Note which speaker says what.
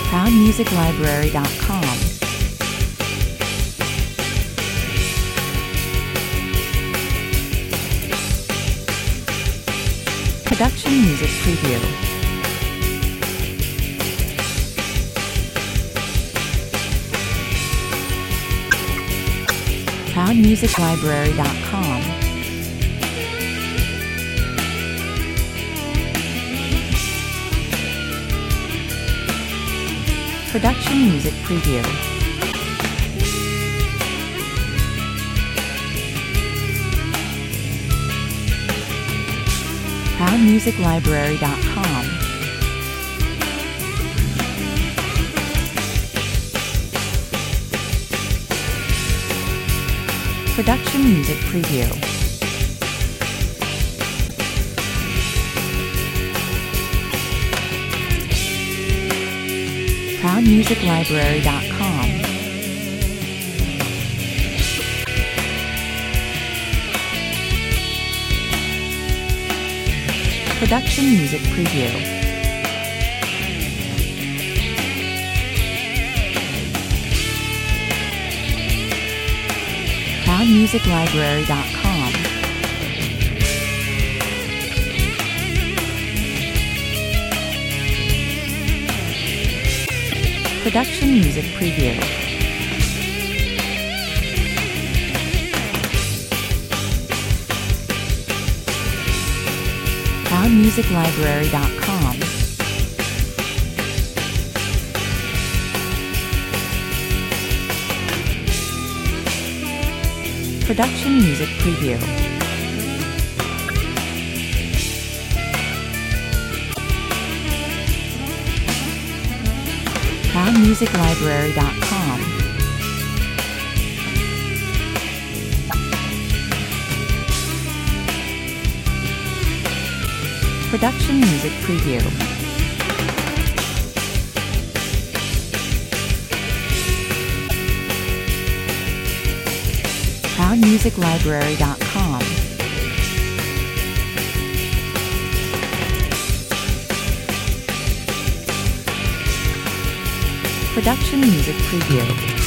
Speaker 1: ProudMusicLibrary.com. Production Music Preview. ProudMusicLibrary.com. Production Music Preview. ProudMusicLibrary.com. Production Music Preview. ProudMusicLibrary.com. Production Music Preview. ProudMusicLibrary.com. Production Music Preview. ProudMusicLibrary.com. Production Music Preview. ProudMusicLibrary.com. Production Music Preview. ProudMusicLibrary.com. Production Music Preview.